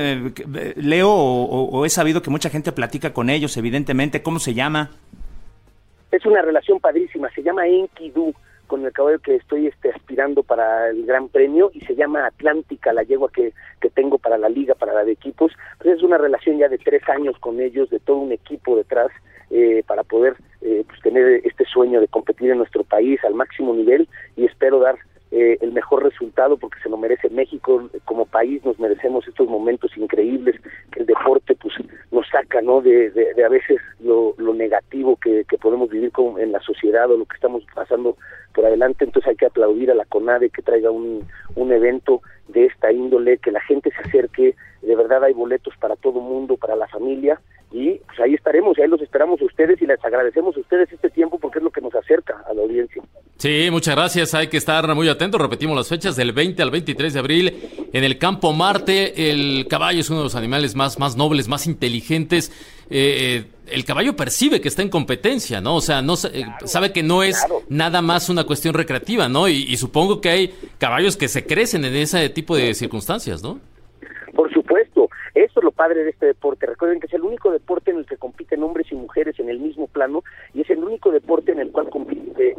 Leo o he sabido que mucha gente platica con ellos, evidentemente. ¿Cómo se llama? Es una relación padrísima, se llama Enkidu, con el caballo que estoy aspirando para el Gran Premio, y se llama Atlántica, la yegua que tengo para la liga, para la de equipos. Pues es una relación ya de 3 años con ellos, de todo un equipo detrás, para poder pues tener este sueño de competir en nuestro país al máximo nivel, y espero dar el mejor resultado, porque se lo merece México. Como país nos merecemos estos momentos increíbles que el deporte pues nos saca, ¿no? De a veces lo negativo que podemos vivir en la sociedad, o lo que estamos pasando por adelante. Entonces hay que aplaudir a la CONADE que traiga un evento de esta índole, que la gente se acerque. De verdad hay boletos para todo mundo, para la familia, y pues ahí estaremos, y ahí los esperamos a ustedes, y les agradecemos a ustedes este tiempo, porque es lo que nos acerca a la audiencia. Sí, muchas gracias, hay que estar muy atentos. Repetimos las fechas, del 20 al 23 de abril en el Campo Marte. El caballo es uno de los animales más nobles, más inteligentes. el caballo percibe que está en competencia, ¿no? O sea, no sabe que no es nada más una cuestión recreativa, ¿no? Y supongo que hay caballos que se crecen en ese tipo de circunstancias, ¿no? Por supuesto, eso es lo padre de este deporte. Recuerden que es el único deporte en el que compiten hombres y mujeres en el mismo plano, y es el único deporte en el cual compites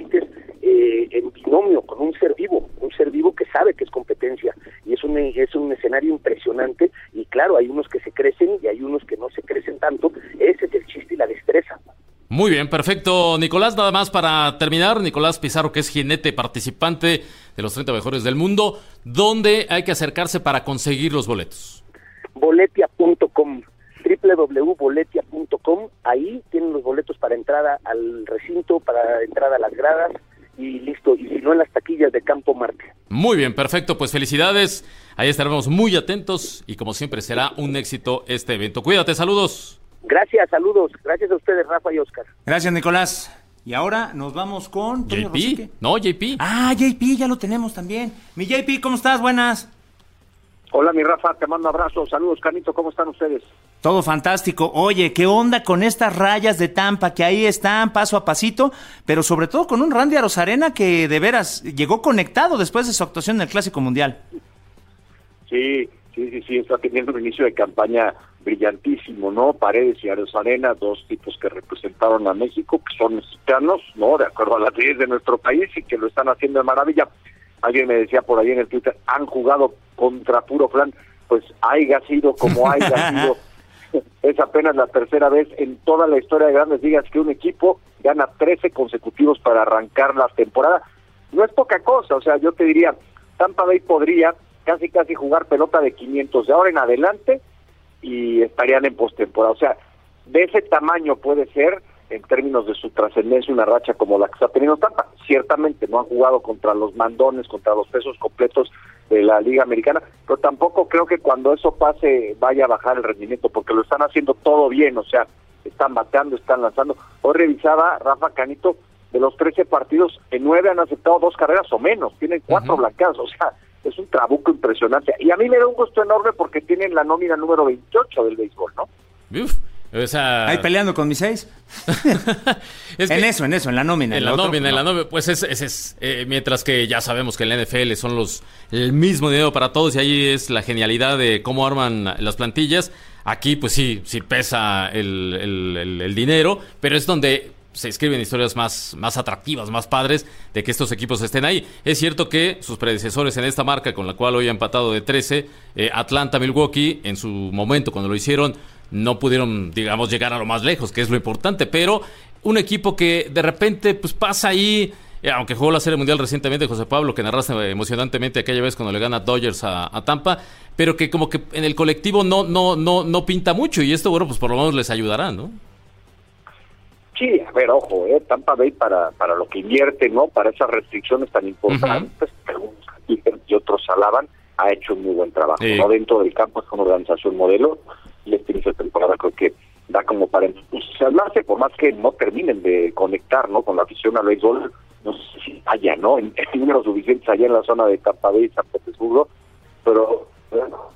en binomio con un ser vivo que sabe que es competencia, y es un escenario impresionante. Y claro, hay unos que se crecen y hay unos que no se crecen tanto. Ese es el chiste y la destreza. Muy bien, perfecto, Nicolás. Nada más para terminar, Nicolás Pizarro, que es jinete participante de los 30 mejores del mundo, ¿dónde hay que acercarse para conseguir los boletos? Boletia.com, www.boletia.com. Ahí tienen los boletos para entrada al recinto, para entrada a las gradas, y listo. Y si no, en las taquillas de Campo Marte. Muy bien, perfecto, pues felicidades. Ahí estaremos muy atentos y como siempre será un éxito este evento. Cuídate, saludos. Gracias, saludos. Gracias a ustedes, Rafa y Oscar. Gracias, Nicolás. Y ahora nos vamos con... JP. No, JP. Ah, JP, ya lo tenemos también. Mi JP, ¿cómo estás? Buenas. Hola, mi Rafa, te mando abrazos. Saludos, Canito, ¿cómo están ustedes? Todo fantástico. Oye, ¿qué onda con estas Rayas de Tampa que ahí están paso a pasito? Pero sobre todo con un Randy Arozarena que de veras llegó conectado después de su actuación en el Clásico Mundial. Sí, está teniendo un inicio de campaña brillantísimo, ¿no? Paredes y Arozarena, dos tipos que representaron a México, que son mexicanos, ¿no? De acuerdo a las leyes de nuestro país, y que lo están haciendo de maravilla. Alguien me decía por ahí en el Twitter, han jugado contra puro flan. Pues haya sido como haya sido. Es apenas la tercera vez en toda la historia de Grandes Ligas que un equipo gana 13 consecutivos para arrancar la temporada. No es poca cosa, o sea, yo te diría, Tampa Bay podría casi jugar pelota de 500 de ahora en adelante y estarían en postemporada. O sea, de ese tamaño puede ser, en términos de su trascendencia, una racha como la que está teniendo Tampa. Ciertamente no han jugado contra los mandones, contra los pesos completos de la Liga Americana, pero tampoco creo que cuando eso pase vaya a bajar el rendimiento, porque lo están haciendo todo bien, o sea, están bateando, están lanzando. Hoy revisaba, Rafa, Canito, de los 13 partidos, en 9 han aceptado 2 carreras o menos, tienen 4 blanqueadas, o sea, es un trabuco impresionante. Y a mí me da un gusto enorme porque tienen la nómina número 28 del béisbol, ¿no? Uf. O sea... Ahí peleando con mis 6. En la nómina. En la nómina, pues mientras que ya sabemos que en la NFL son el mismo dinero para todos y ahí es la genialidad de cómo arman las plantillas. Aquí pues sí pesa el dinero, pero es donde se escriben historias más atractivas, más padres de que estos equipos estén ahí. Es cierto que sus predecesores en esta marca, con la cual hoy ha empatado de 13, Atlanta, Milwaukee, en su momento cuando lo hicieron, no pudieron, digamos, llegar a lo más lejos, que es lo importante, pero un equipo que de repente pues pasa ahí, aunque jugó la Serie Mundial recientemente, José Pablo, que narraste emocionantemente aquella vez cuando le gana Dodgers a Tampa, pero que como que en el colectivo no pinta mucho, y esto, bueno, pues por lo menos les ayudará, ¿no? Sí, a ver, ojo, Tampa Bay para lo que invierte, ¿no? Para esas restricciones tan importantes que algunos y otros alaban, ha hecho un muy buen trabajo, ¿no? Dentro del campo es una organización modelo, y este inicio de temporada creo que da como para entusiasmarse, por más que no terminen de conectar, ¿no? Con la afición al béisbol, no sé si haya, ¿no? En números suficientes allá en la zona de Tampa Bay y San Petersburgo, pero bueno,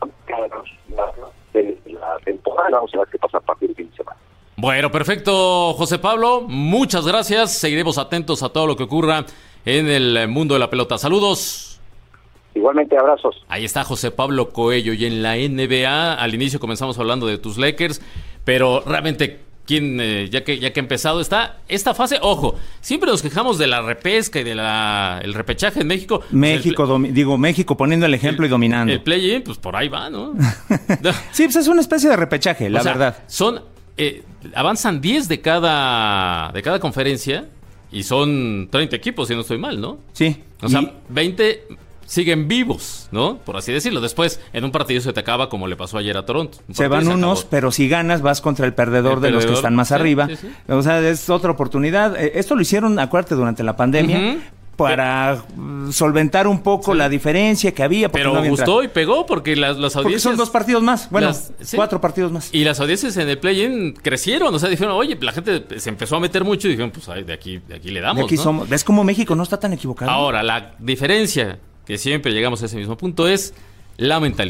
la temporada, vamos a ver qué pasa a partir del fin de semana. Bueno, perfecto, José Pablo, muchas gracias, seguiremos atentos a todo lo que ocurra en el mundo de la pelota. Saludos. Igualmente, abrazos. Ahí está José Pablo Coello. Y en la NBA, al inicio comenzamos hablando de tus Lakers, pero realmente, ya que ha empezado esta fase, ojo, siempre nos quejamos de la repesca y de el repechaje en México. México poniendo el ejemplo y dominando. El play-in, pues por ahí va, ¿no? Sí, pues es una especie de repechaje, la verdad. Avanzan 10 de cada conferencia y son 30 equipos, si no estoy mal, ¿no? Sí. O sea, 20 siguen vivos, ¿no? Por así decirlo. Después, en un partido se te acaba, como le pasó ayer a Toronto. Se van unos, pero si ganas, vas contra el perdedor de los que están más arriba. Sí. O sea, es otra oportunidad. Esto lo hicieron, acuérdate, durante la pandemia, para solventar un poco la diferencia que había. Pero no gustó y pegó, porque las audiencias... Porque son 2 partidos más, 4 partidos más. Y las audiencias en el play-in crecieron, o sea, dijeron, oye, la gente se empezó a meter mucho y dijeron, pues de aquí le damos, de aquí ¿no? somos. ¿Ves cómo México no está tan equivocado? Ahora, la diferencia, que siempre llegamos a ese mismo punto, es la mentalidad.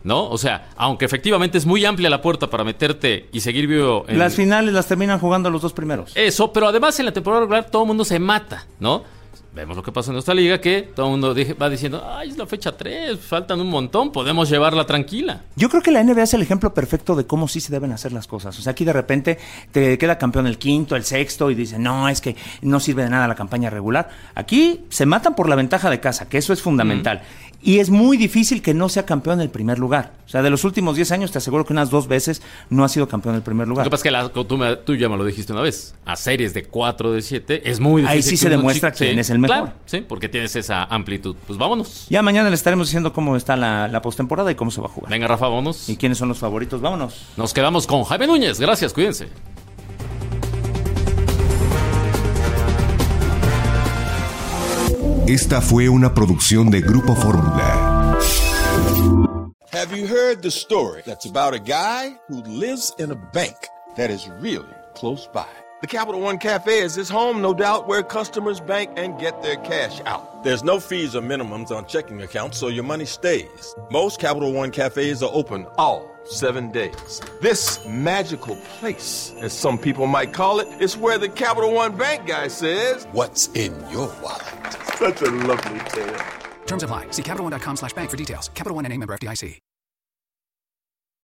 ¿no? O sea, aunque efectivamente es muy amplia la puerta para meterte y seguir vivo en... Las finales las terminan jugando los 2 primeros. Eso, pero además en la temporada regular todo el mundo se mata, ¿no? Vemos lo que pasa en nuestra liga, que todo el mundo va diciendo, ay, es la fecha 3, faltan un montón, podemos llevarla tranquila. Yo creo que la NBA es el ejemplo perfecto de cómo sí se deben hacer las cosas. O sea, aquí de repente te queda campeón el 5º, el 6º y dicen, no, es que no sirve de nada la campaña regular. Aquí se matan por la ventaja de casa, que eso es fundamental. Y es muy difícil que no sea campeón en el primer lugar. O sea, de los últimos 10 años te aseguro que unas 2 veces no ha sido campeón en el primer lugar. Lo que pasa es que tú ya me lo dijiste una vez, a series de 4 de 7 es muy difícil. Ahí sí se demuestra quién es el mejor. Claro, sí, porque tienes esa amplitud. Pues vámonos. Ya mañana le estaremos diciendo cómo está la postemporada y cómo se va a jugar. Venga, Rafa, vámonos. ¿Y quiénes son los favoritos? Vámonos. Nos quedamos con Jaime Núñez. Gracias, cuídense. Esta fue una producción de Grupo Fórmula. Have you heard the story that's about a guy who lives in a bank that is really close by? The Capital One Cafe is his home, no doubt, where customers bank and get their cash out. There's no fees or minimums on checking accounts, so your money stays. Most Capital One Cafes are open all 7 days. This magical place, as some people might call it, is where the Capital One Bank guy says, "What's in your wallet?" Such a lovely tale. Terms apply. See CapitalOne.com/bank for details. Capital One, N.A., member FDIC.